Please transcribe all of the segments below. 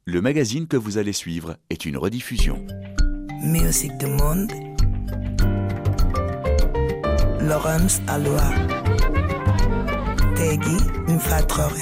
Le magazine que vous allez suivre est une rediffusion. Musique du monde. Laurence Aloha. Tegui Mfatrore.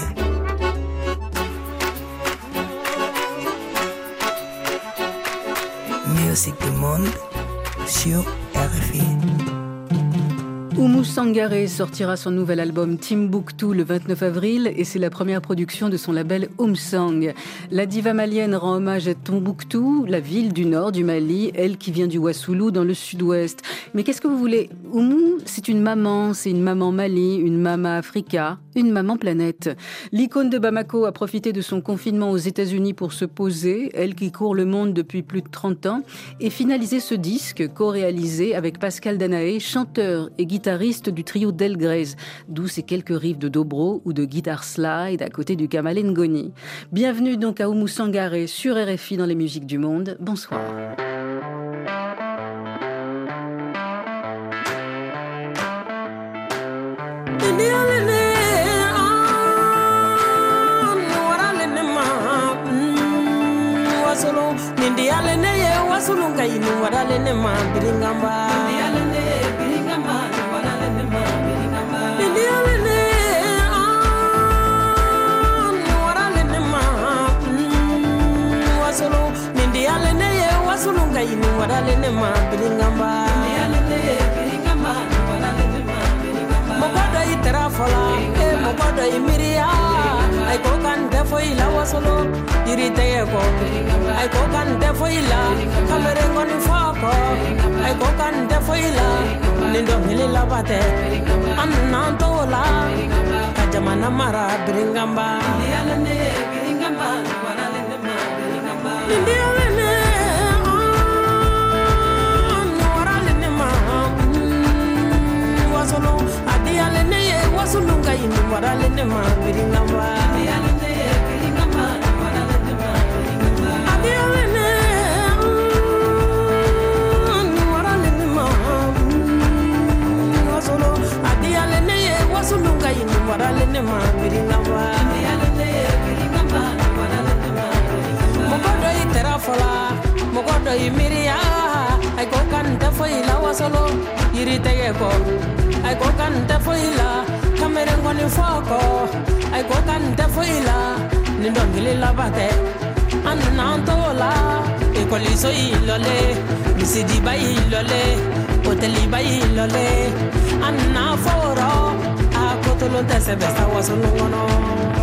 Musique du monde sur RFI. Oumou Sangaré sortira son nouvel album Timbuktu le 29 avril et c'est la première production de son label Oumsang. La diva malienne rend hommage à Tombouctou, la ville du nord du Mali, elle qui vient du Wassoulou dans le sud-ouest. Mais qu'est-ce que vous voulez? Oumou, c'est une maman Mali, une mama Africa, une maman planète. L'icône de Bamako a profité de son confinement aux États-Unis pour se poser, elle qui court le monde depuis plus de 30 ans, et finaliser ce disque co-réalisé avec Pascal Danaé, chanteur et guitariste du trio Delgrès, d'où ces quelques riffs de dobro ou de guitare slide à côté du Kamale Ngoni. Bienvenue donc à Oumou Sangaré sur RFI dans les musiques du monde. Bonsoir. Mokodo iterafola, mokodo imiria, ay ko kan defo ila wasolo, irite ko, ay ko kan defo ila, kamere ngoni foko, ay ko kan defo ila, lindo hilila bate, anantola, kajamana mara biringamba, biringamba, biringamba. Adiale ne ye wasulunga yini warale ne ma biringamba. Adiale ne ye biringamba warale ne ma biringamba. Adiale ne warale ne ma wasolo. Adiale ne ye wasulunga yini warale ne ma biringamba. Adiale ne ye biringamba warale ne ma biringamba. Mokodo iterafola, mokodo imiria, ay ko kan defo ila wasolo, irite ko. Ay ko kan defo ila, kamere ngoni foko. Ay ko kan defo ila, nindo ngili labate. Anantola, ekoliso ilole, misidi ba ilole, hoteli ba ilole. Anaforo, akotolo tese besta wasolungono.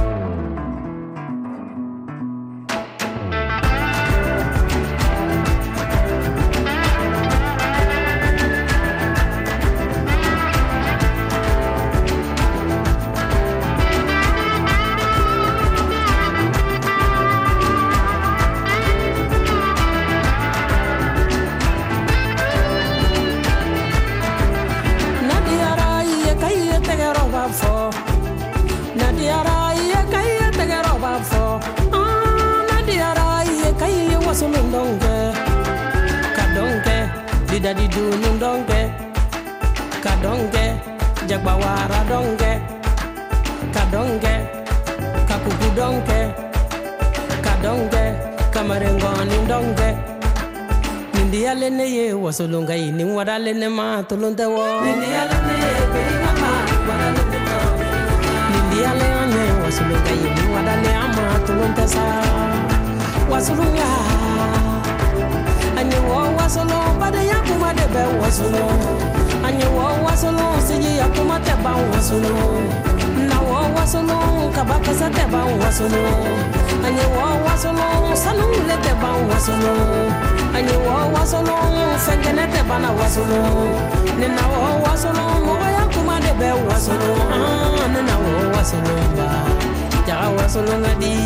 Dadi du nundonge, kadonge, jagbawara donge, kadonge, kakuku donge, kadonge, kamarengoni donge. Nindi alene ye wasolunga ini wadalene ma tulunde wo. Nindi alene ye biringamba wadalene ma. Nindi alene wasolunga ini wadale ama tulunde sa. Wasolunga. Anyi wo wasolo bade yakuma de be wasolo. Anyi wo wasolo siji yakuma te ba wasolo. Na wo wasolo kabaka sa te ba wasolo. Anyi wo wasolo sanu le te ba wasolo. Anyi wo wasolo fengene te ba na wasolo. Ni na wo wasolo mo yakuma de be wasolo. Ni na wo wasolo ba jaga wasolo ngadi.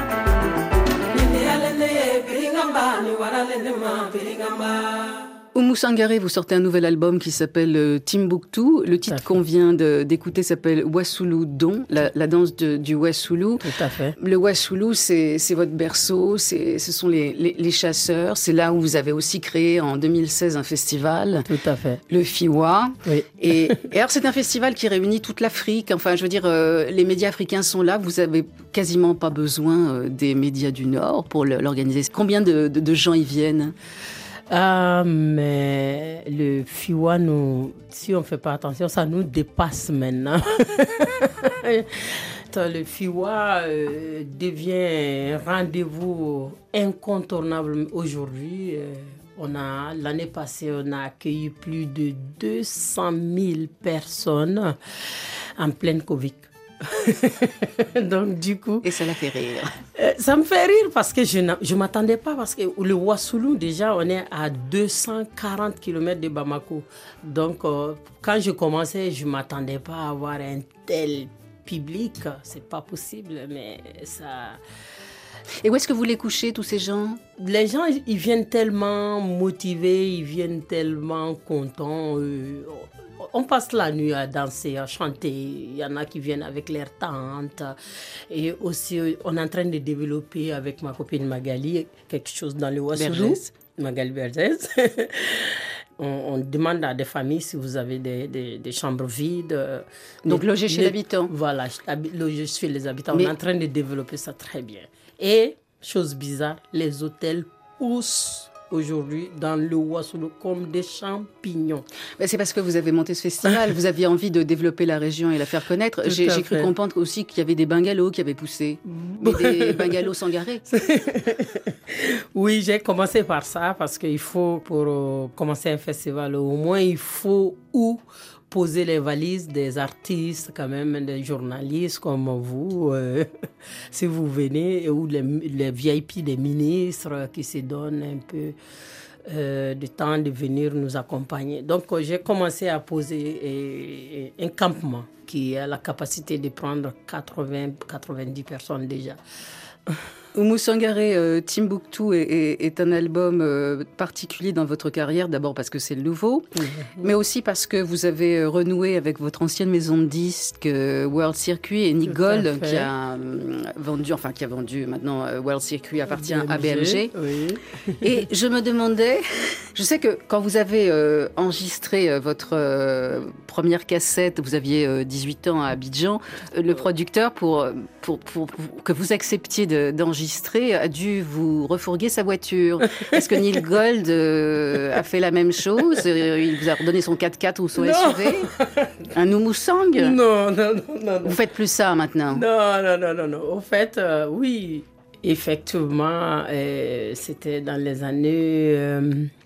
Oumou Oumou Sangaré, vous sortez un nouvel album qui s'appelle Timbuktu. Le titre qu'on vient d'écouter s'appelle Wassoulou Don, la danse du Wassoulou. Tout à fait. Le Wassoulou, c'est votre berceau, ce sont les chasseurs. C'est là où vous avez aussi créé en 2016 un festival. Tout à fait. Le FIWA. Oui. Et alors, c'est un festival qui réunit toute l'Afrique. Enfin, je veux dire, les médias africains sont là. Vous avez quasiment pas besoin des médias du Nord pour l'organiser. Combien de gens y viennent? Mais le FIWA, si on ne fait pas attention, ça nous dépasse maintenant. Le FIWA devient un rendez-vous incontournable aujourd'hui. L'année passée, on a accueilli plus de 200 000 personnes en pleine Covid. Donc du coup, et ça l'a fait rire. Ça me fait rire parce que je ne m'attendais pas, parce que le Wassoulou, déjà, on est à 240 km de Bamako. Donc quand je commençais, je ne m'attendais pas à avoir un tel public. C'est pas possible, mais ça... Et où est-ce que vous les couchez, tous ces gens? Les gens, ils viennent tellement motivés, ils viennent tellement contents. On passe la nuit à danser, à chanter. Il y en a qui viennent avec leurs tantes. Et aussi, on est en train de développer avec ma copine Magali quelque chose dans le Wassoulou. Magali Berzès. On demande à des familles si vous avez des chambres vides. Donc loger chez l'habitant. Voilà, loger chez les habitants. On est en train de développer ça très bien. Et, chose bizarre, les hôtels poussent aujourd'hui dans le Wassoulou comme des champignons. Ben c'est parce que vous avez monté ce festival, vous aviez envie de développer la région et la faire connaître. J'ai cru comprendre aussi qu'il y avait des bungalows qui avaient poussé, mais des bungalows Sangaré. Oui, j'ai commencé par ça parce qu'il faut, pour commencer un festival, au moins il faut poser les valises des artistes, quand même, des journalistes comme vous, si vous venez, ou les VIP des ministres qui se donnent un peu de temps de venir nous accompagner. Donc, j'ai commencé à poser un campement qui a la capacité de prendre 80-90 personnes déjà. Oumou Sangaré, Timbuktu est un album particulier dans votre carrière, d'abord parce que c'est le nouveau, mais aussi parce que vous avez renoué avec votre ancienne maison de disques World Circuit, et Nick Gold qui a vendu maintenant World Circuit appartient à BMG. Oui. Et je me demandais, je sais que quand vous avez enregistré votre première cassette, vous aviez 18 ans à Abidjan, le producteur pour que vous acceptiez d'enregistrer a dû vous refourguer sa voiture. Est-ce que Neil Gold a fait la même chose? Il vous a redonné son 4x4 ou son SUV? Un Oumou Sang? Non. Vous faites plus ça maintenant? Non. Au fait, oui, effectivement, c'était dans les années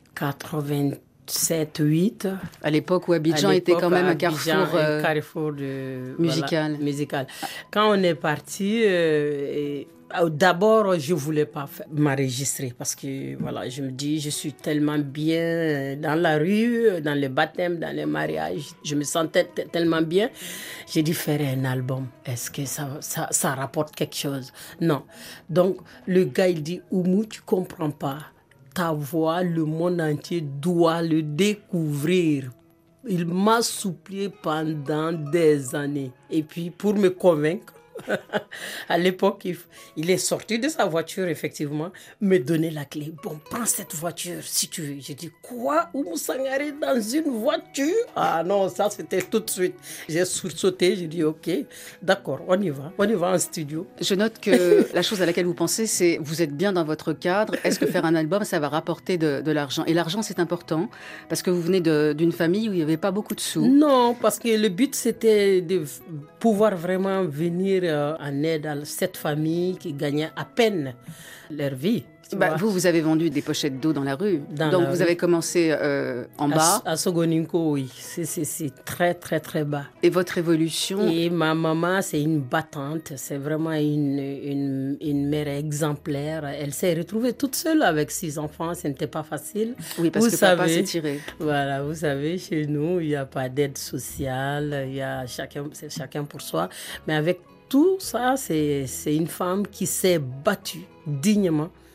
87-8. À l'époque où Abidjan était quand même un carrefour musical. Quand on est parti, d'abord, je ne voulais pas m'enregistrer parce que voilà, je me dis, je suis tellement bien dans la rue, dans les baptêmes, dans les mariages. Je me sentais tellement bien. J'ai dit faire un album. Est-ce que ça rapporte quelque chose? Non. Donc, le gars, il dit, Oumou, tu ne comprends pas. Ta voix, le monde entier doit le découvrir. Il m'a supplié pendant des années. Et puis, pour me convaincre, à l'époque, il est sorti de sa voiture, effectivement, me donner la clé. Bon, prends cette voiture si tu veux. J'ai dit, quoi? Oumou Sangaré dans une voiture? Ah non, ça c'était tout de suite. J'ai sursauté, j'ai dit, ok, d'accord, on y va en studio. Je note que la chose à laquelle vous pensez, c'est vous êtes bien dans votre cadre. Est-ce que faire un album, ça va rapporter de l'argent? Et l'argent, c'est important parce que vous venez d'une famille où il n'y avait pas beaucoup de sous. Non, parce que le but, c'était de pouvoir vraiment venir en aide à cette famille qui gagnait à peine leur vie. Vous avez vendu des pochettes d'eau dans la rue. Donc vous avez commencé en bas. À Sogoninko, oui. C'est très, très, très bas. Et votre évolution? Et ma maman, c'est une battante. C'est vraiment une mère exemplaire. Elle s'est retrouvée toute seule avec 6 enfants. Ce n'était pas facile. Oui, parce que papa s'est tiré. Voilà, vous savez, chez nous, il n'y a pas d'aide sociale. Il y a c'est chacun pour soi. Mais avec tout ça, c'est une femme qui s'est battue dignement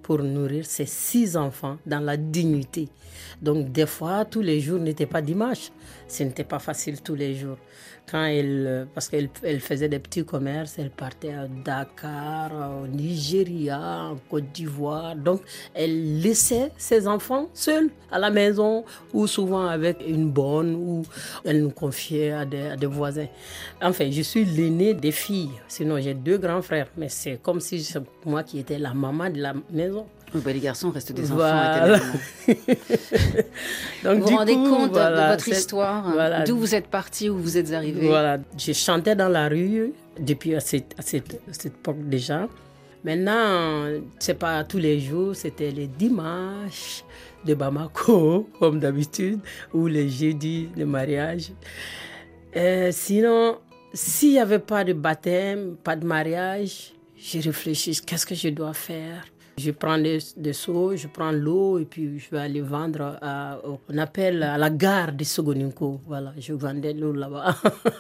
pour nourrir ses 6 enfants dans la dignité. Donc des fois, tous les jours n'étaient pas dimanche. Ce n'était pas facile tous les jours. Parce qu'elle faisait des petits commerces, elle partait à Dakar, au Nigeria, en Côte d'Ivoire. Donc elle laissait ses enfants seuls à la maison ou souvent avec une bonne ou elle nous confiait à des voisins. Enfin, je suis l'aînée des filles. Sinon, j'ai 2 grands frères. Mais c'est comme si c'est moi qui étais la maman de la maison. Les garçons restent des enfants. Voilà. Donc, vous vous rendez compte de votre histoire, d'où vous êtes parti, où vous êtes arrivé. Voilà, je chantais dans la rue depuis à cette époque déjà. Maintenant, c'est pas tous les jours, c'était les dimanches de Bamako, comme d'habitude, ou les jeudis de mariage. Sinon, s'il n'y avait pas de baptême, pas de mariage, je réfléchis, qu'est-ce que je dois faire? Je prends des seaux, je prends l'eau et puis je vais aller vendre on appelle à la gare de Sogoninko. Voilà, je vendais l'eau là-bas.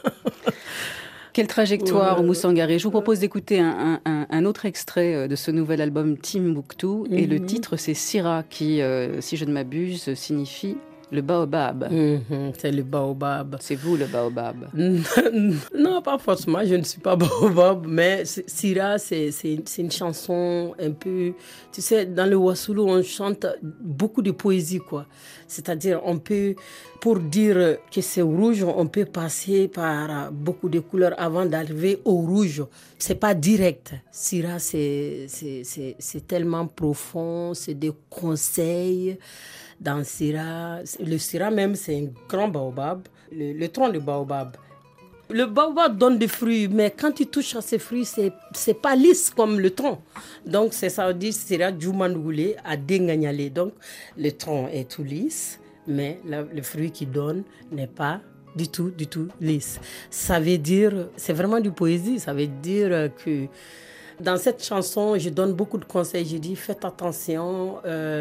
Quelle trajectoire, Oumou Sangaré. Je vous propose d'écouter un autre extrait de ce nouvel album Timbuktu. Et le titre, c'est Sira, qui, si je ne m'abuse, signifie le baobab. C'est le baobab. C'est vous le baobab? Non, pas forcément, je ne suis pas baobab, mais Sira, c'est une chanson un peu... Tu sais, dans le Wassoulou, on chante beaucoup de poésie, quoi. C'est-à-dire, on peut, pour dire que c'est rouge, on peut passer par beaucoup de couleurs avant d'arriver au rouge. C'est pas direct. Sira, c'est tellement profond, c'est des conseils. Dans Sira, le Sira même, c'est un grand baobab, le tronc de baobab. Le baobab donne des fruits, mais quand tu touches à ces fruits, c'est pas lisse comme le tronc. Donc, c'est ça, on dit Sira Djoumandoulé à Dengagnalé. Donc, le tronc est tout lisse, mais le fruit qu'il donne n'est pas du tout lisse. Ça veut dire, c'est vraiment du poésie, ça veut dire que dans cette chanson, je donne beaucoup de conseils. Je dis, faites attention.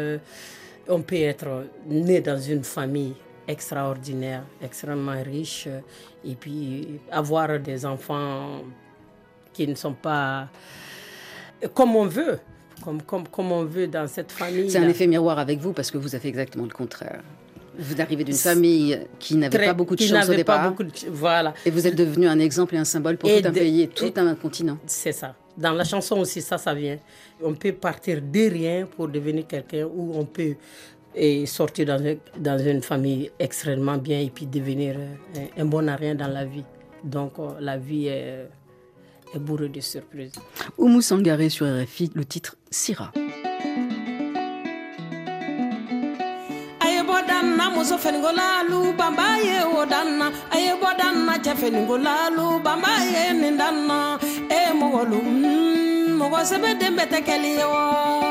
On peut être né dans une famille extraordinaire, extrêmement riche, et puis avoir des enfants qui ne sont pas comme on veut, comme on veut dans cette famille. C'est un effet miroir avec vous parce que vous avez fait exactement le contraire. Vous arrivez d'une famille qui n'avait pas beaucoup de chance au départ. Voilà. Et vous êtes devenu un exemple et un symbole pour tout un pays et tout un continent. C'est ça. Dans la chanson aussi, ça vient. On peut partir de rien pour devenir quelqu'un, ou on peut sortir dans une famille extrêmement bien et puis devenir un bon à rien dans la vie. Donc la vie est bourrée de surprises. Oumou Sangaré sur RFI, le titre Sira. Danna muso fenigolalu bambaye o danna aye bodanna cha fenigolalu bambaye ni danna e mogolu mogo sebe dembe tekeli o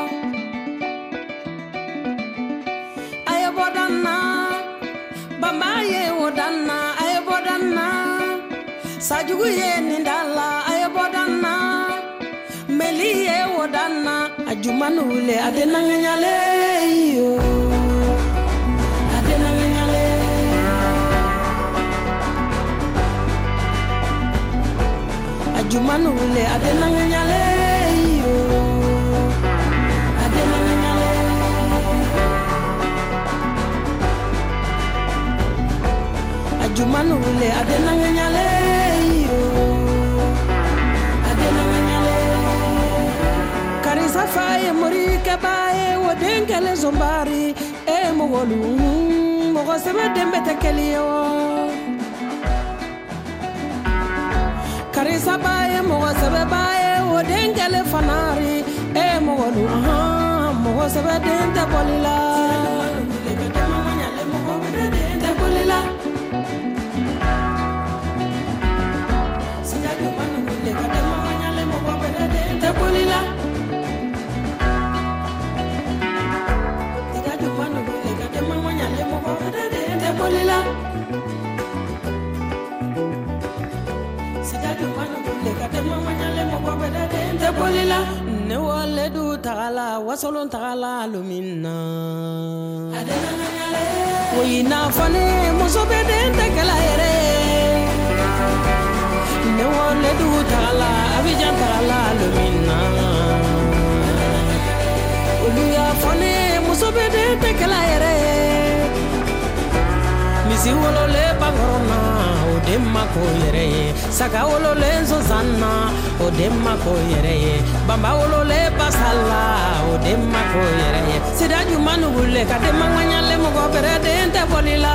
aye bodanna bambaye o danna aye bodanna sajugu ye ni dalla aye bodanna meliye o danna ajumanule adenanganyale yo Jumanule adenanganyale yo adenanganyale Jumanule adenanganyale yo adenanganyale Karisa faye murike bae wodengele zombari e mogolu mogo sebe dembe tekeli yo Karisa baye mogo sebe baye o dengele fanari e mogolu mogo sebe dente bolila dente bolila sida de manu le kade manyale mogo bede dente bolila sida de manu le kade manyale mogo bede dente bolila ne wale du tagala wasolon tagala lumina woyina fane muso be den tekala yere ne wale du tagala abijan tagala lumina musobede te kala yere misi wolole bangorona o demma ko yere saka wolole zozanna o demma ko yere bamba wolole basala o demma ko yere sida jumanu gulle ka demma nganyale mo go berede ente bolila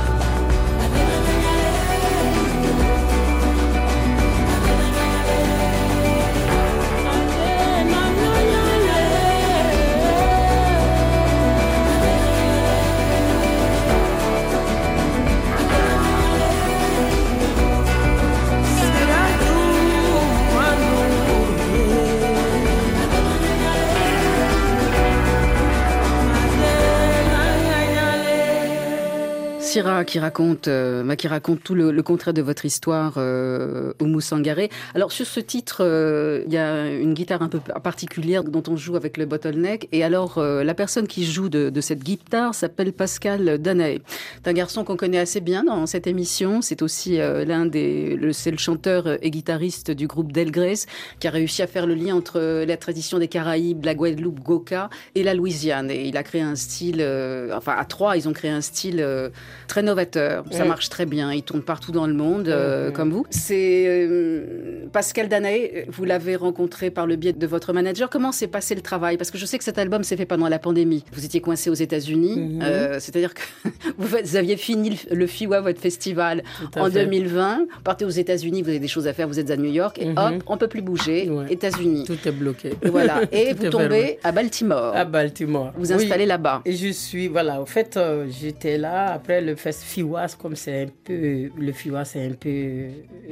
Sira qui raconte tout le contraire de votre histoire, Oumou Sangaré. Alors sur ce titre, il y a une guitare un peu particulière dont on joue avec le bottleneck. Et alors la personne qui joue de cette guitare s'appelle Pascal Danaé. C'est un garçon qu'on connaît assez bien dans cette émission. C'est aussi c'est le chanteur et guitariste du groupe Delgrès qui a réussi à faire le lien entre la tradition des Caraïbes, la Guadeloupe, Goka et la Louisiane. Et il a créé un style, à trois, ils ont créé un style très novateur, ça marche très bien, il tourne partout dans le monde, comme vous. C'est Pascal Danaé, vous l'avez rencontré par le biais de votre manager. Comment s'est passé le travail? Parce que je sais que cet album s'est fait pendant la pandémie. Vous étiez coincé aux États-Unis, c'est-à-dire que vous aviez fini le FIWA, votre festival, en 2020. Vous partez aux États-Unis, vous avez des choses à faire, vous êtes à New York, et hop, on ne peut plus bouger, États-Unis. Tout est bloqué. Voilà. Et vous tombez à Baltimore. À Baltimore. Vous installez là-bas. Et je suis, au fait, j'étais là, après le FIWA, comme c'est un peu, le FIWA c'est un peu,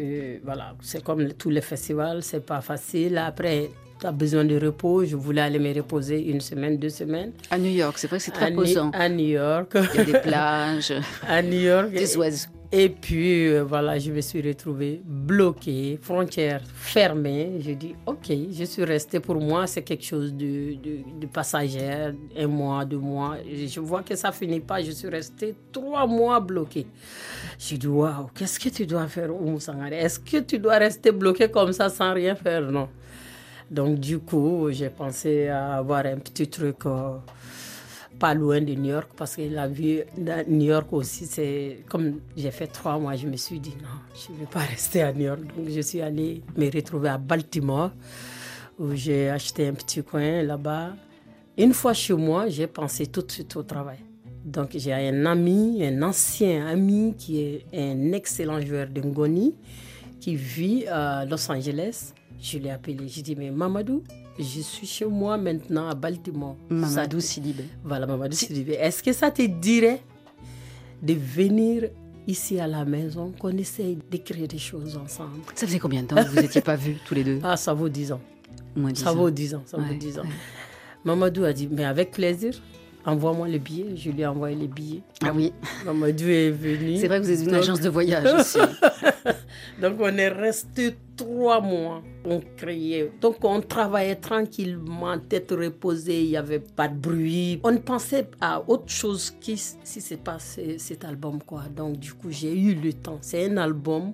c'est comme tous les festivals, c'est pas facile. Après, tu as besoin de repos, je voulais aller me reposer 1 semaine, 2 semaines. À New York, c'est vrai que c'est très posant. À New York. Il y a des plages. À New York. Des oiseaux. Et puis, je me suis retrouvée bloquée, frontières fermées. J'ai dit, OK, je suis restée. Pour moi, c'est quelque chose de passager, 1 mois, 2 mois. Je vois que ça finit pas. Je suis restée 3 mois bloquée. J'ai dit, waouh, qu'est-ce que tu dois faire, Oumou Sangaré? Est-ce que tu dois rester bloquée comme ça sans rien faire? Non. Donc, du coup, j'ai pensé à avoir un petit truc pas loin de New York, parce que la vie à New York aussi, c'est comme j'ai fait 3 mois, je me suis dit non, je ne vais pas rester à New York. Donc je suis allée me retrouver à Baltimore, où j'ai acheté un petit coin là-bas. Une fois chez moi, j'ai pensé tout de suite au travail. Donc j'ai un ami, un ancien ami qui est un excellent joueur de ngoni, qui vit à Los Angeles. Je l'ai appelé, j'ai dit mais Mamadou, je suis chez moi maintenant à Baltimore. Mamadou Sidibé. Voilà, Mamadou Sidibé. Est-ce que ça te dirait de venir ici à la maison, qu'on essaye d'écrire des choses ensemble? Ça faisait combien de temps que vous n'étiez pas vus tous les deux? Ah, ça vaut 10 ans. Moins 10 ça ans. Vaut 10 ans. Ça vaut 10 ans. Ouais. Mamadou a dit, mais avec plaisir, envoie-moi les billets. Je lui ai envoyé les billets. Ah oui. Mamadou est venu. C'est vrai que vous êtes une agence de voyage aussi. Donc, on est resté 3 mois. On créait. Donc, on travaillait tranquillement, tête reposée. Il n'y avait pas de bruit. On pensait à autre chose si c'est pas cet album, quoi. Donc, du coup, j'ai eu le temps. C'est un album,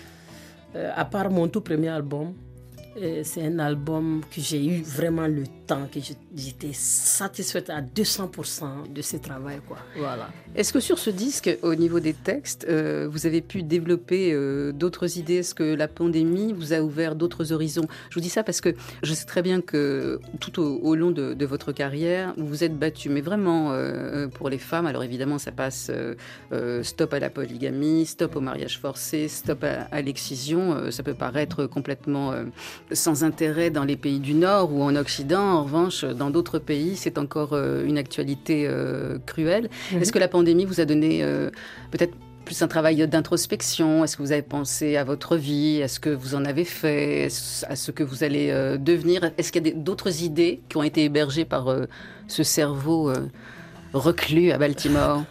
à part mon tout premier album, c'est un album que j'ai eu vraiment le temps, que j'étais satisfaite à 200% de ce travail, quoi. Voilà. Est-ce que sur ce disque, au niveau des textes, vous avez pu développer d'autres idées? Est-ce que la pandémie vous a ouvert d'autres horizons? Je vous dis ça parce que je sais très bien que tout au long de votre carrière, vous vous êtes battue, mais vraiment pour les femmes. Alors évidemment, ça passe stop à la polygamie, stop au mariage forcé, stop à l'excision. Ça peut paraître complètement sans intérêt dans les pays du Nord ou en Occident. En revanche, dans d'autres pays, c'est encore une actualité cruelle. Est-ce que la pandémie vous a donné peut-être plus un travail d'introspection? Est-ce que vous avez pensé à votre vie? Est-ce que vous en avez fait? À ce que vous allez devenir? Est-ce qu'il y a d'autres idées qui ont été hébergées par ce cerveau reclus à Baltimore?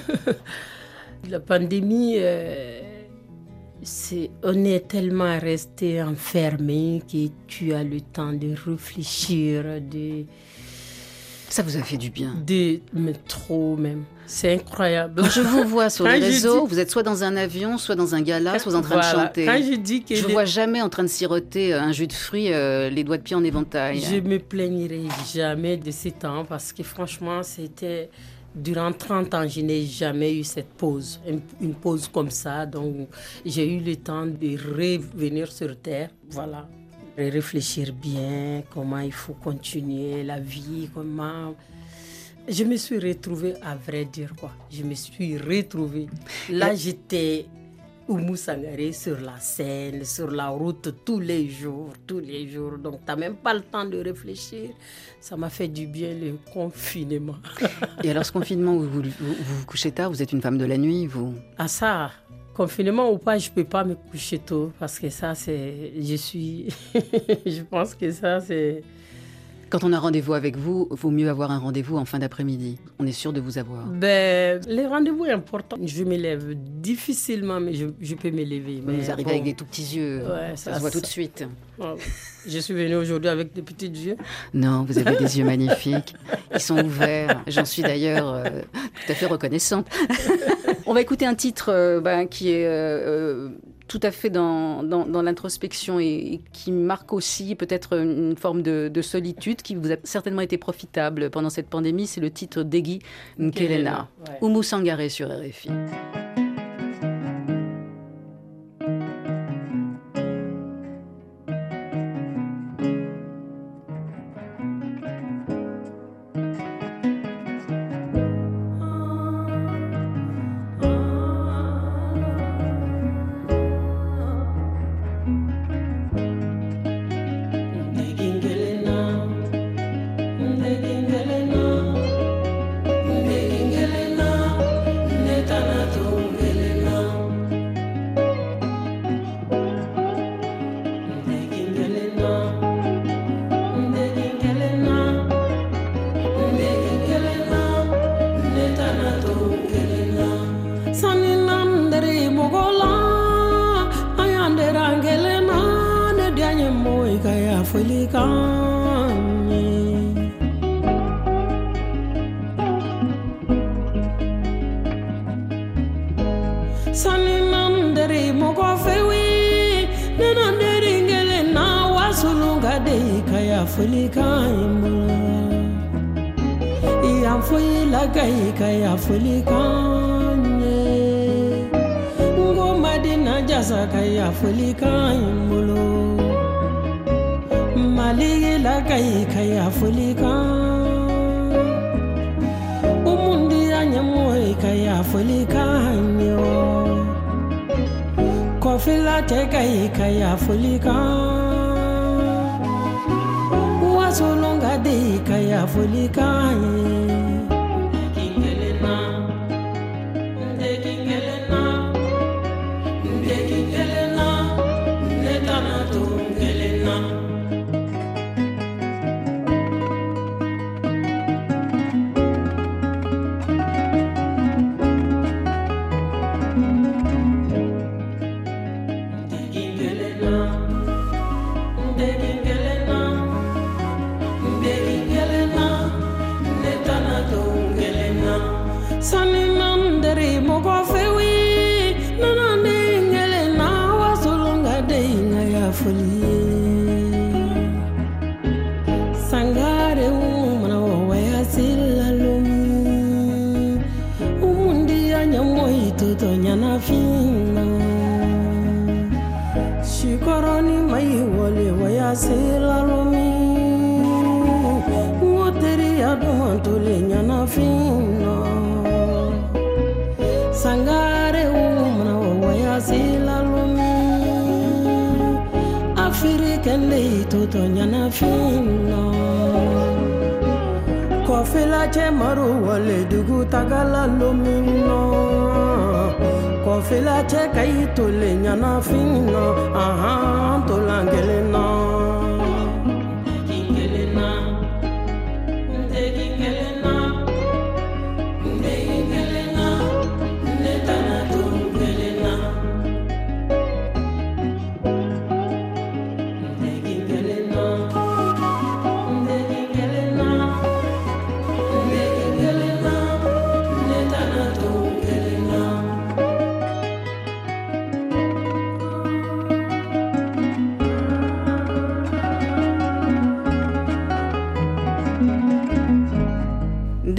La pandémie... on est tellement resté enfermé que tu as le temps de réfléchir, Ça vous a fait du bien. Mais trop même. C'est incroyable. Quand je vous vois sur les réseaux, vous êtes soit dans un avion, soit dans un gala, soit en train de chanter. Quand je dis que je ne vois jamais en train de siroter un jus de fruits, les doigts de pied en éventail. Je me plaignerai jamais de ces temps parce que franchement, c'était... Durant 30 ans, je n'ai jamais eu cette pause, une pause comme ça. Donc, j'ai eu le temps de revenir sur Terre, voilà. Et réfléchir bien, comment il faut continuer la vie, comment... Je me suis retrouvée, à vrai dire, quoi. Je me suis retrouvée. Là, j'étais Oumou Sangaré sur la scène, sur la route, tous les jours. Donc, tu n'as même pas le temps de réfléchir. Ça m'a fait du bien, le confinement. Et alors, ce confinement, vous vous couchez tard, vous êtes une femme de la nuit, vous? Ah ça, confinement ou pas, je ne peux pas me coucher tôt parce que ça, c'est... Je pense que ça, c'est... Quand on a rendez-vous avec vous, vaut mieux avoir un rendez-vous en fin d'après-midi. On est sûr de vous avoir. Les rendez-vous importants, je me lève difficilement, mais je peux me lever. Mais vous arrivez avec des tout petits yeux, ça se voit tout de suite. Je suis venue aujourd'hui avec des petits yeux. Non, vous avez des yeux magnifiques. Ils sont ouverts. J'en suis d'ailleurs tout à fait reconnaissante. On va écouter un titre qui est... tout à fait dans l'introspection et qui marque aussi peut-être une forme de solitude qui vous a certainement été profitable pendant cette pandémie. C'est le titre d'Egui Nkelena. Ouais. Oumou Sangaré sur RFI.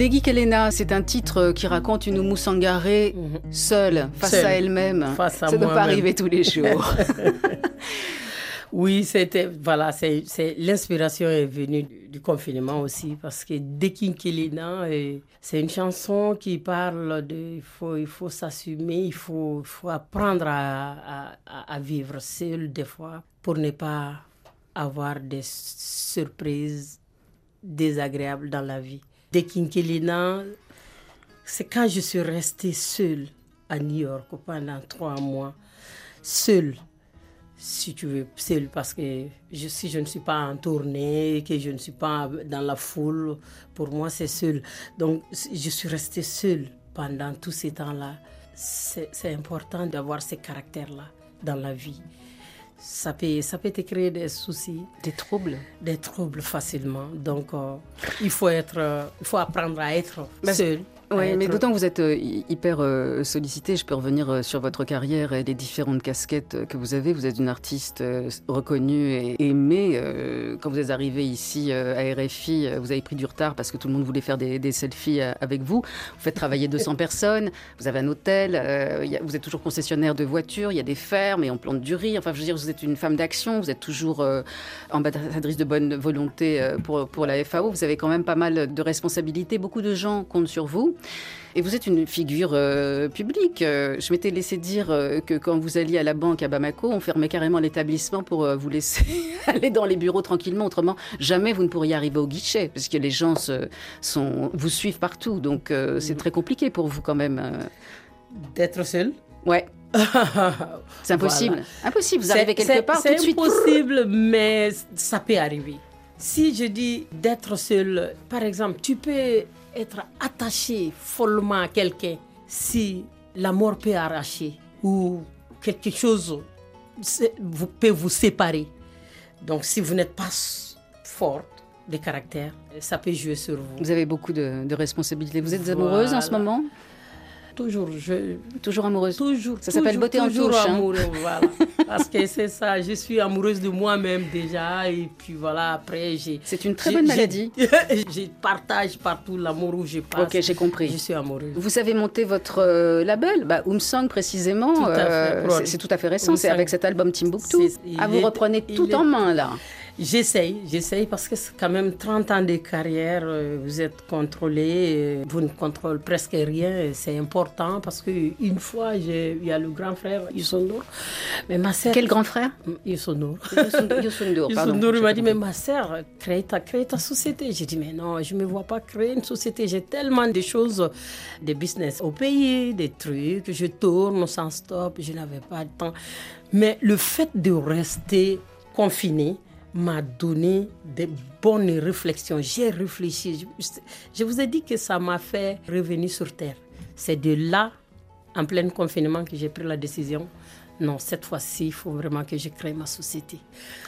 Degui Kelena, c'est un titre qui raconte une Oumou Sangaré seule, face à elle-même. Face à ça ne doit pas moi-même. arriver tous les jours. Oui, l'inspiration est venue du confinement aussi, parce que Degui Kelena, c'est une chanson qui parle de il faut s'assumer, il faut apprendre à vivre seul des fois pour ne pas avoir des surprises désagréables dans la vie. Degui Kelena, c'est quand je suis restée seule à New York pendant 3 mois, seule. Si tu veux, seule, parce que si je ne suis pas en tournée, que je ne suis pas dans la foule, pour moi c'est seul. Donc je suis restée seule pendant tous ces temps-là. C'est important d'avoir ces caractères-là dans la vie. Ça peut te créer des soucis. Des troubles. Des troubles facilement. Donc il faut apprendre à être seul. Oui, mais d'autant que vous êtes hyper sollicité. Je peux revenir sur votre carrière et les différentes casquettes que vous avez. Vous êtes une artiste reconnue et aimée. Quand vous êtes arrivée ici à RFI, vous avez pris du retard parce que tout le monde voulait faire des selfies avec vous. Vous faites travailler 200 personnes. Vous avez un hôtel. Vous êtes toujours concessionnaire de voitures. Il y a des fermes et on plante du riz. Enfin, je veux dire, vous êtes une femme d'action. Vous êtes toujours ambassadrice de bonne volonté pour la FAO. Vous avez quand même pas mal de responsabilités. Beaucoup de gens comptent sur vous. Et vous êtes une figure publique. Je m'étais laissé dire que quand vous alliez à la banque à Bamako, on fermait carrément l'établissement pour vous laisser aller dans les bureaux tranquillement. Autrement, jamais vous ne pourriez arriver au guichet, parce que les gens vous suivent partout. Donc, c'est très compliqué pour vous quand même. D'être seule? Ouais. C'est impossible. Voilà. Impossible. Vous arrivez quelque part tout de suite. C'est impossible, mais ça peut arriver. Si je dis d'être seule, par exemple, tu peux être attaché follement à quelqu'un si la mort peut arracher ou quelque chose peut vous séparer. Donc si vous n'êtes pas forte de caractère, ça peut jouer sur vous. Vous avez beaucoup de responsabilités. Vous êtes amoureuse en ce moment? Toujours. Toujours amoureuse? Toujours. Ça s'appelle beauté en touche. Toujours amoureuse, voilà. Parce que c'est ça, je suis amoureuse de moi-même déjà. Et puis voilà, après, c'est une très bonne maladie. Je partage partout l'amour où je passe. Ok, j'ai compris. Je suis amoureuse. Vous avez monté votre label, Oumsong précisément. Tout à fait. C'est tout à fait récent. Oumsong. C'est avec cet album Timbuktu. Vous reprenez tout en main là. J'essaye parce que c'est quand même 30 ans de carrière, vous êtes contrôlé, vous ne contrôlez presque rien, c'est important parce qu'une fois, il y a le grand frère Youssou N'Dour, mais ma sœur... Quel grand frère? Youssou N'Dour. Youssou N'Dour, pardon. Youssou N'Dour, il m'a dit, mais ma sœur, crée ta société. J'ai dit, mais non, je ne me vois pas créer une société, j'ai tellement de choses, de business au pays, des trucs, je tourne sans stop, je n'avais pas de temps. Mais le fait de rester confiné m'a donné des bonnes réflexions. J'ai réfléchi. Je vous ai dit que ça m'a fait revenir sur terre. C'est de là, en plein confinement, que j'ai pris la décision. Non, cette fois-ci, il faut vraiment que je crée ma société.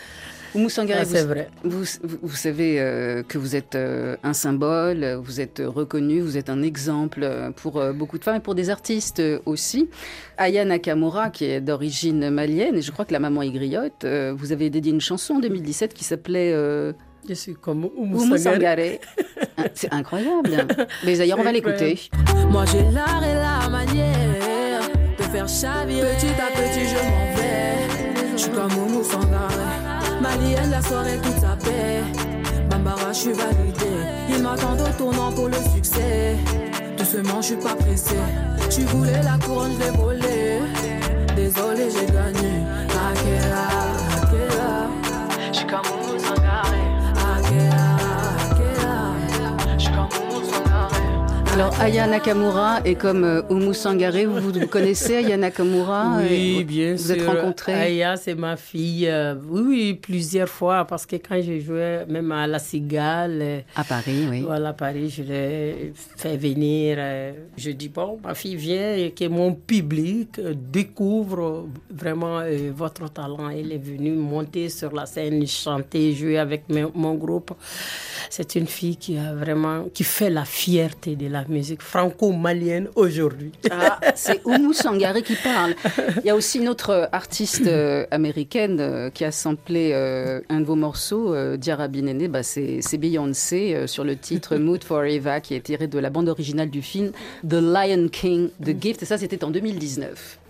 Oumou Sangaré, c'est vrai. Vous savez que vous êtes un symbole, vous êtes reconnu, vous êtes un exemple pour beaucoup de femmes et pour des artistes aussi. Aya Nakamura, qui est d'origine malienne, et je crois que la maman est griotte, vous avez dédié une chanson en 2017 qui s'appelait... Je suis comme Oumou Sangaré. C'est incroyable. Mais d'ailleurs, on va l'écouter. Moi, j'ai l'art et la manière de faire chavirer. Petit à petit, je m'en vais. Je suis comme Oumou Sangaré. Malienne, la soirée, toute sa paix. Bambara, je suis validée. Il m'attend au tournant pour le succès. Doucement, je suis pas pressée. Tu voulais la couronne, je l'ai volée. Désolé, j'ai gagné. Akela, Akela. Je suis comme Oumou Sangaré. Alors, Aya Nakamura est comme Oumou Sangaré. Vous connaissez Aya Nakamura? Oui, bien sûr. Vous êtes rencontrés? Aya, c'est ma fille. Oui, plusieurs fois. Parce que quand je jouais même à La Cigale... À Paris, oui. Voilà, à Paris, je l'ai fait venir. Je dis, bon, ma fille vient et que mon public découvre vraiment votre talent. Elle est venue monter sur la scène, chanter, jouer avec mon groupe. C'est une fille qui fait la fierté de la musique franco-malienne aujourd'hui. Ah, c'est Oumou Sangaré qui parle. Il y a aussi une autre artiste américaine qui a samplé un de vos morceaux, Diara Binene, c'est Beyoncé sur le titre Mood for Eva qui est tiré de la bande originale du film The Lion King, The Gift, et ça c'était en 2019.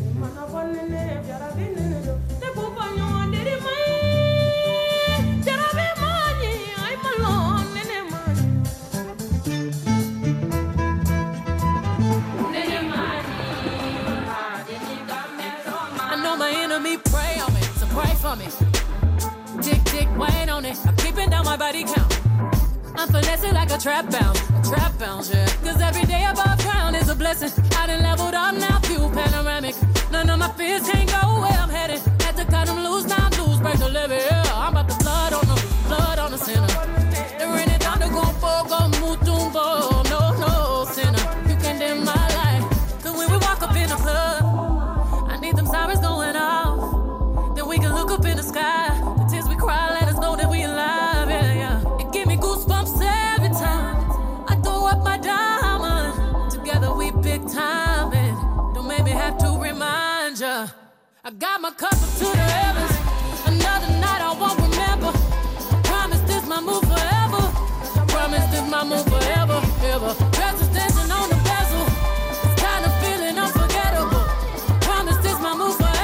Tick, tick, wait on it. I'm keeping down my body count. I'm finessing like a trap bounce, yeah. Cause every day above ground is a blessing. I done leveled up now, few panoramic. None of my fears can't go where I'm headed. Had to cut them loose, now blues, break the levee, yeah. I'm about to blood on the sinner. The rain it down to go for, go mutumbo. No, sinner. You can dim my life. Cause when we walk up in the club, I need them sirens going off. We can look up in the sky. The tears we cry let us know that we alive, yeah. It give me goosebumps every time I throw up my diamond. Together we big time, and don't make me have to remind ya. I got my cup up to the heavens. Another night I won't remember. Promise this my move forever. Promise this my move forever, ever. Dresses dancing on the bezel. This kind of feeling unforgettable. Promise this my move forever.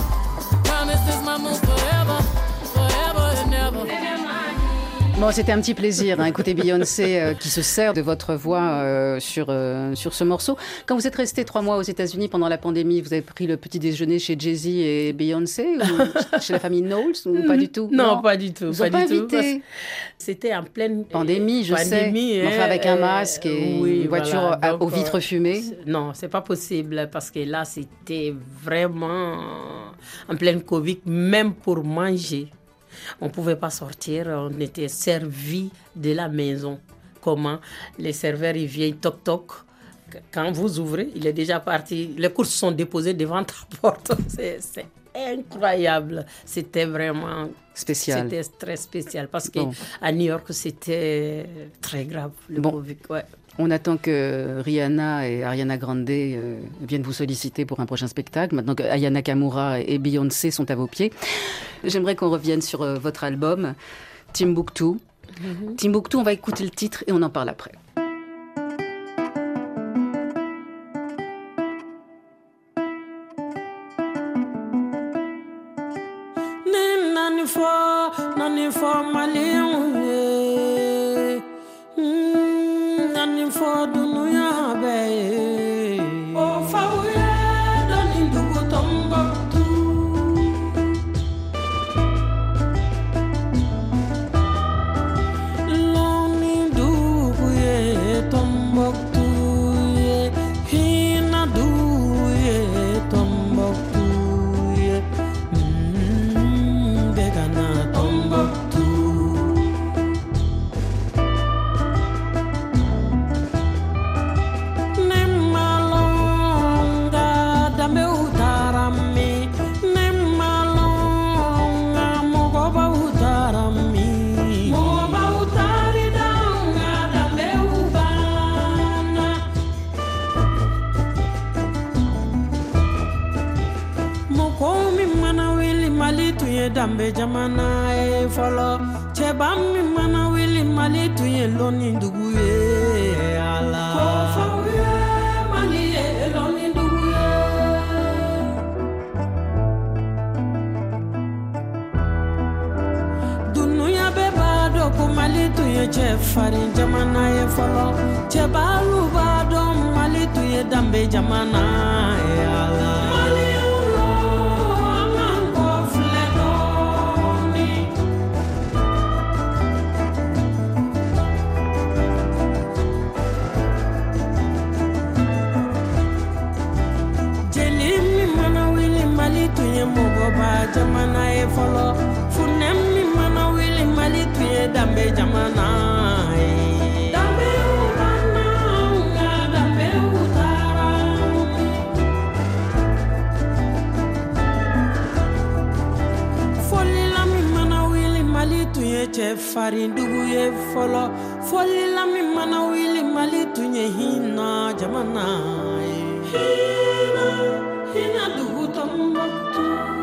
Bon, c'était un petit plaisir. Écoutez Beyoncé qui se sert de votre voix sur ce morceau. Quand vous êtes resté 3 mois aux États-Unis pendant la pandémie, vous avez pris le petit déjeuner chez Jay-Z et Beyoncé ou chez la famille Knowles ou pas du tout? Non, pas du tout. Vous n'ont pas invité? C'était en pleine pandémie, je sais. Enfin, avec un masque et une voiture aux vitres fumées. Non, c'est pas possible parce que là, c'était vraiment en pleine Covid, même pour manger. On ne pouvait pas sortir, on était servis de la maison. Comment? Les serveurs, ils viennent toc-toc. Quand vous ouvrez, il est déjà parti. Les courses sont déposées devant ta porte. C'est incroyable. C'était vraiment spécial. C'était très spécial parce qu'à New York, c'était très grave. Le Covid, ouais. On attend que Rihanna et Ariana Grande viennent vous solliciter pour un prochain spectacle. Maintenant que Aya Nakamura et Beyoncé sont à vos pieds. J'aimerais qu'on revienne sur votre album, Timbuktu. Timbuktu, on va écouter le titre et on en parle après. Nani for Malion, nani for Dunuya Bay. Oh, Fawuya, Doni Dugu Tombaktu. Loni Dugu ye Tombaktu ye. Hina Dugu ye Tombaktu ye. Begana Tombaktu. Dambe jamana e folo cheba mi mana wili mali tuye loni ndugu ye ala ko fawe mali e loni ndugu ye dunuya beba do ko mali tuye che fari jamana e folo cheba lu ba do mali tuye dambe jamana e ala mali Mogoba jamana e folo funem mi mana wili mali tuye dambe jamana e dambe ubana nga dambe utara foli la mi mana wili mali tun ye cɛ farindugu ye fɔlɔ fɔlila min mana wili Mali tun ye hina jamana ye hina dugu Tombouctou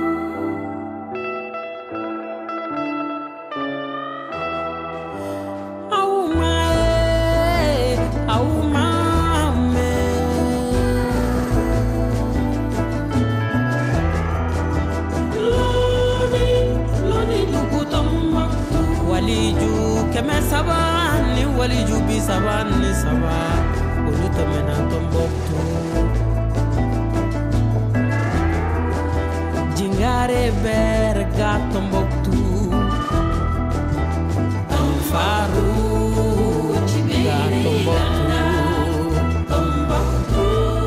waliju kɛmɛ saba ni waliju bi saba ni saba olu tɛmɛna Tombouctou jingare berga Tombouctou faru ga Tombouctou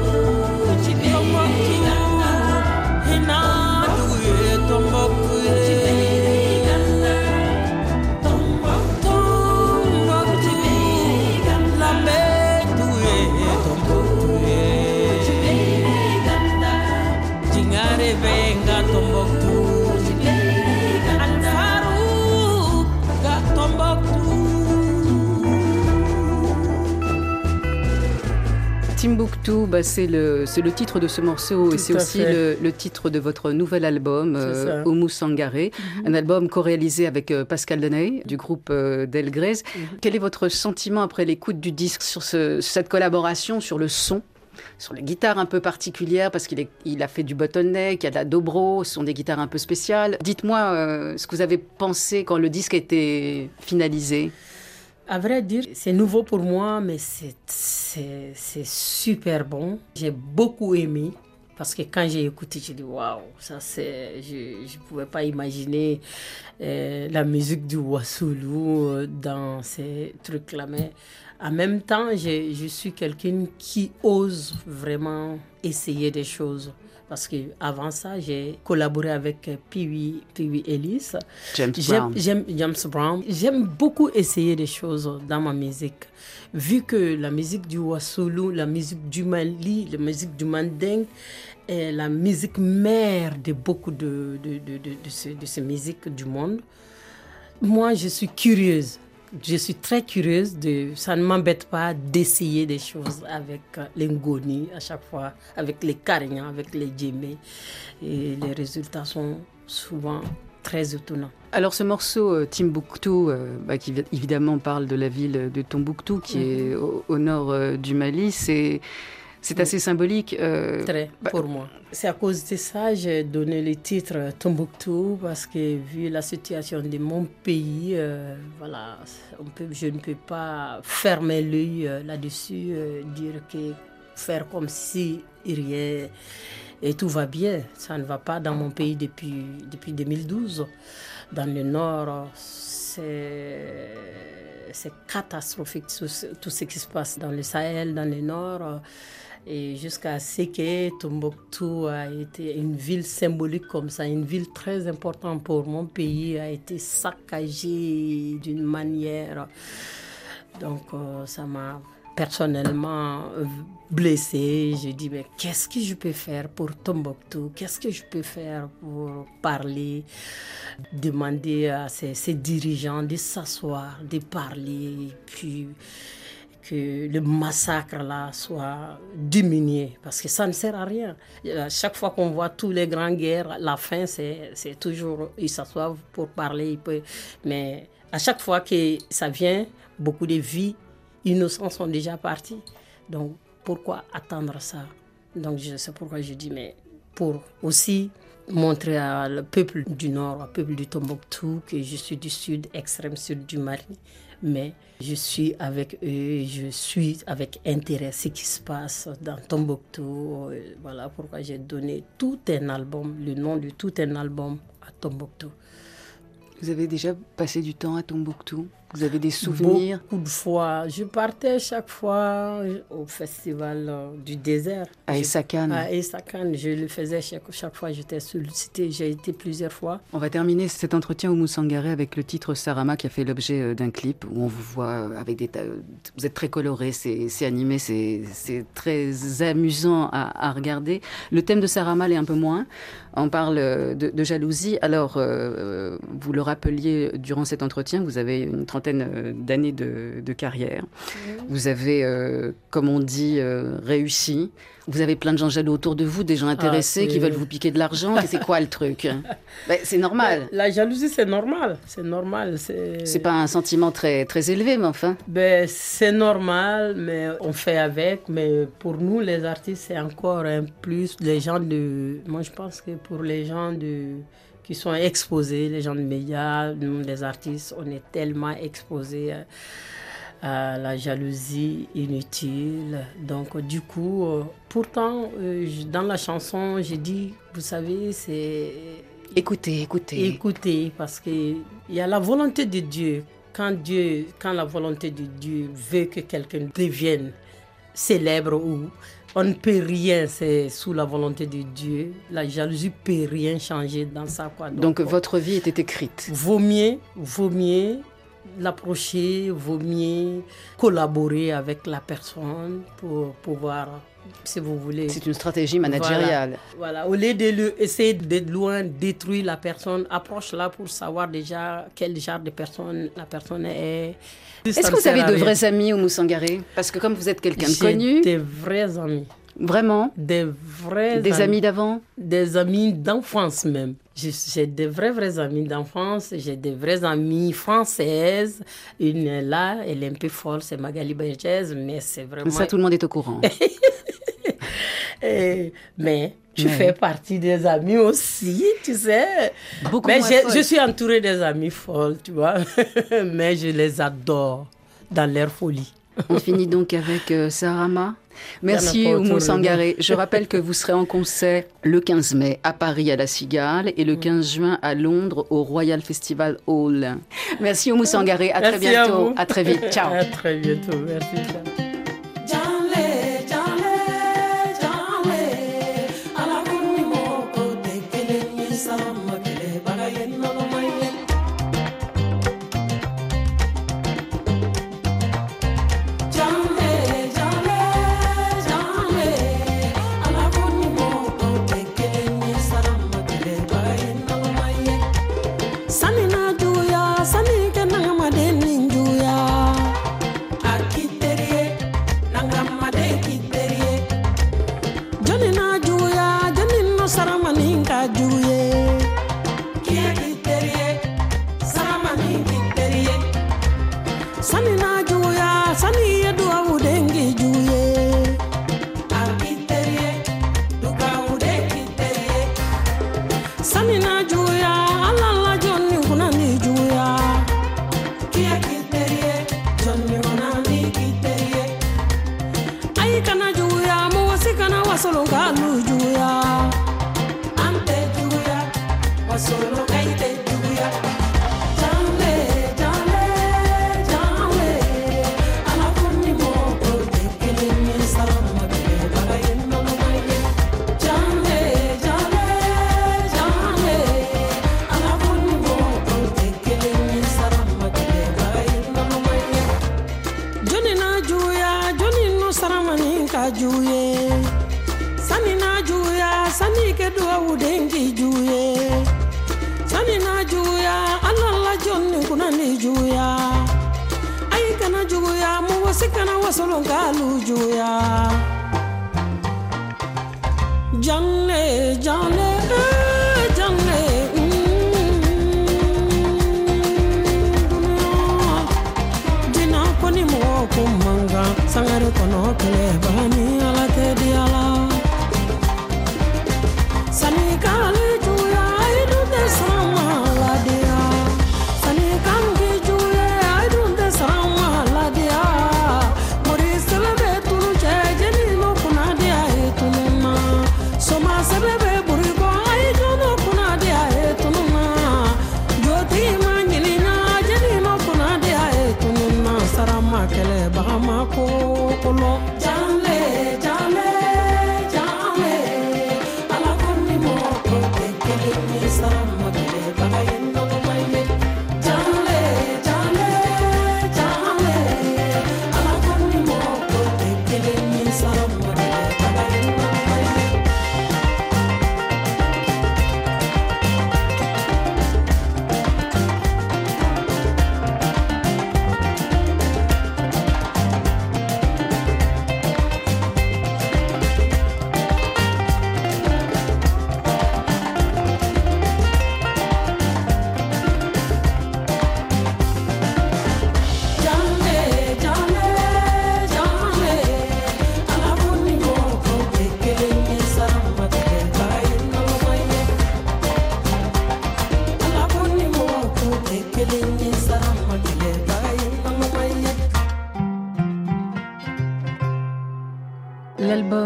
hina dugu ye Tombouctou ye venga Tombouctou Al-Farouk ga Tombouctou. Timbuktu, c'est le titre de ce morceau et c'est aussi le titre de votre nouvel album, Oumou Sangaré, un album co-réalisé avec Pascal Deney du groupe Del Grez. Quel est votre sentiment après l'écoute du disque sur cette collaboration, sur le son, sur les guitares un peu particulières, parce qu'il a fait du bottleneck, il y a de la dobro, ce sont des guitares un peu spéciales. Dites-moi ce que vous avez pensé quand le disque a été finalisé. À vrai dire, c'est nouveau pour moi, mais c'est super bon. J'ai beaucoup aimé, parce que quand j'ai écouté, j'ai dit waouh, ça c'est, je ne pouvais pas imaginer la musique du Wassoulou dans ces trucs-là, mais en même temps, je suis quelqu'un qui ose vraiment essayer des choses. Parce qu'avant ça, j'ai collaboré avec Pee Wee Ellis. James Brown. J'aime beaucoup essayer des choses dans ma musique. Vu que la musique du Wassoulou, la musique du Mali, la musique du Manding est la musique mère de beaucoup de ces musiques du monde, moi, je suis curieuse. Je suis très curieuse, ça ne m'embête pas d'essayer des choses avec les Ngoni à chaque fois, avec les Karignans, avec les Djemé. Et les résultats sont souvent très étonnants. Alors ce morceau Timbuktu, qui évidemment parle de la ville de Tombouctou, qui est au nord du Mali, c'est assez symbolique. Très, pour moi. C'est à cause de ça que j'ai donné le titre Tombouctou, parce que vu la situation de mon pays, voilà, je ne peux pas fermer l'œil là-dessus, dire que faire comme si rien et tout va bien. Ça ne va pas dans mon pays depuis 2012. Dans le nord, c'est catastrophique tout ce qui se passe dans le Sahel, dans le nord. Et jusqu'à ce que Tombouctou a été une ville symbolique comme ça, une ville très importante pour mon pays, a été saccagée d'une manière. Donc ça m'a personnellement blessée. J'ai dit, mais qu'est-ce que je peux faire pour Tombouctou? Qu'est-ce que je peux faire pour parler? Demander à ces dirigeants de s'asseoir, de parler, puis que le massacre là soit diminué, parce que ça ne sert à rien. À chaque fois qu'on voit tous les grandes guerres, la fin c'est toujours, ils s'assoient pour parler, mais à chaque fois que ça vient, beaucoup de vies innocentes sont déjà parties. Donc pourquoi attendre ça? Donc c'est pourquoi je dis, mais pour aussi montrer au peuple du Nord, au peuple du Tombouctou, que je suis du sud, extrême sud du Mali, mais je suis avec eux, je suis avec intérêt ce qui se passe dans Tombouctou. Voilà pourquoi j'ai donné tout un album, le nom de tout un album à Tombouctou. Vous avez déjà passé du temps à Tombouctou? Vous avez des souvenirs? Beaucoup de fois. Je partais chaque fois au festival du désert. À Essakane. À Essakane. Je le faisais chaque fois. J'étais sollicitée. J'ai été plusieurs fois. On va terminer cet entretien Oumou Sangaré avec le titre Sarama qui a fait l'objet d'un clip où on vous voit avec vous êtes très coloré, c'est animé, c'est très amusant à regarder. Le thème de Sarama l'est un peu moins. On parle de jalousie. Alors, vous le rappeliez durant cet entretien, vous avez une trentaine d'années de carrière. Vous avez, comme on dit, réussi. Vous avez plein de gens jaloux autour de vous, des gens intéressés qui veulent vous piquer de l'argent. C'est quoi le truc? C'est normal. La jalousie, c'est normal. C'est normal. C'est pas un sentiment très, très élevé, mais enfin. C'est normal, mais on fait avec. Mais pour nous, les artistes, c'est encore un plus. Les gens moi, je pense que pour les gens qui sont exposés, les gens de médias, nous, les artistes, on est tellement exposés à la jalousie inutile. Donc, du coup, pourtant, dans la chanson, j'ai dit, vous savez, c'est... Écoutez. Écoutez, parce qu'il y a la volonté de Dieu. Quand la volonté de Dieu veut que quelqu'un devienne célèbre ou... On ne peut rien, c'est sous la volonté de Dieu. La jalousie ne peut rien changer dans ça, quoi. Donc votre vie était écrite. Vaut mieux l'approcher, vaut mieux collaborer avec la personne pour pouvoir, si vous voulez... C'est une stratégie managériale. Voilà. Au lieu d'essayer d'être loin, détruire la personne, approche-la pour savoir déjà quel genre de personne la personne est. Est-ce que vous avez de vrais amis Oumou Sangaré? Parce que comme vous êtes quelqu'un de connu... J'ai des vrais amis. Vraiment? Des amis d'avant? Des amis d'enfance même. J'ai des vrais amis d'enfance. J'ai des vrais amis françaises. Une est là, elle est un peu folle, c'est Magali Bergès, mais c'est vraiment... Ça, tout le monde est au courant. Mais tu fais partie des amis aussi, tu sais. Beaucoup mais moins je suis entourée des amis folles, tu vois. Mais je les adore dans leur folie. On finit donc avec Sarama. Merci Oumou Sangaré. Je rappelle que vous serez en concert le 15 mai à Paris à la Cigale et le 15 juin à Londres au Royal Festival Hall. Merci Oumou Sangaré. À très bientôt. À très vite. Ciao. À très bientôt. Merci.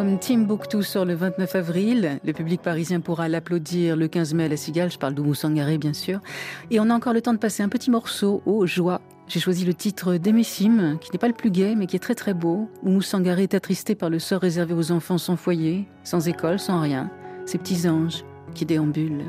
l'album Timbuktu sort le 29 avril. Le public parisien pourra l'applaudir le 15 mai à la Cigale. Je parle d'Oumou Sangaré, bien sûr. Et on a encore le temps de passer un petit morceau aux joies. J'ai choisi le titre d'Emessim, qui n'est pas le plus gai, mais qui est très très beau. Oumou Sangaré est attristé par le sort réservé aux enfants sans foyer, sans école, sans rien. Ces petits anges qui déambulent.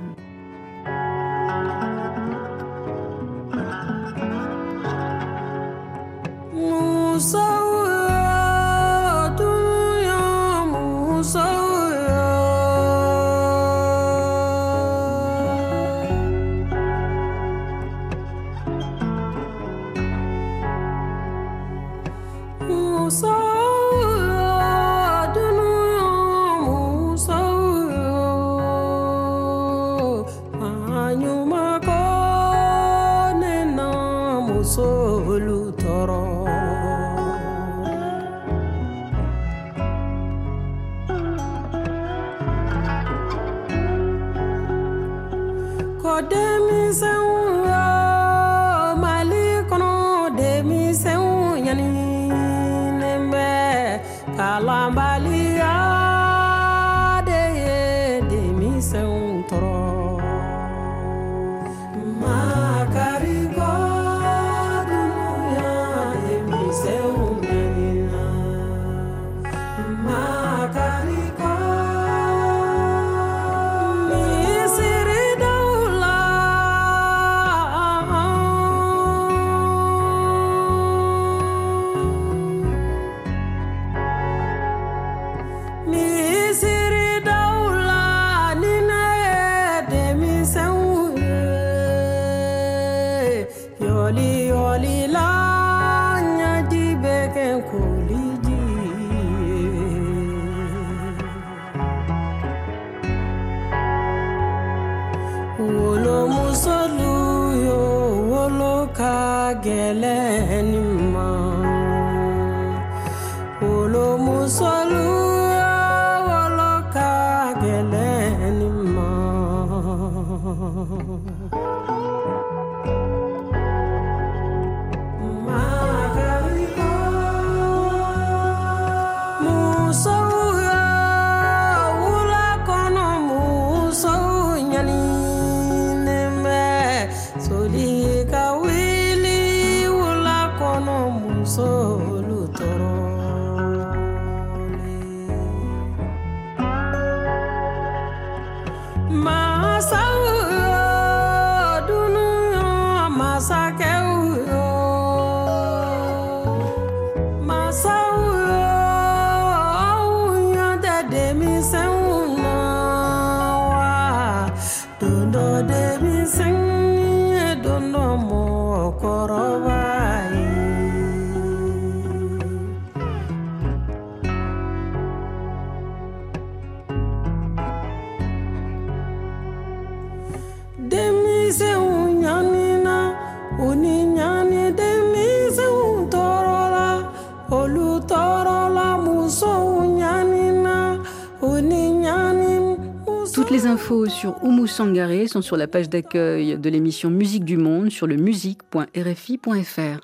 Toutes les infos sur Oumou Sangaré sont sur la page d'accueil de l'émission Musique du Monde sur le musique.rfi.fr.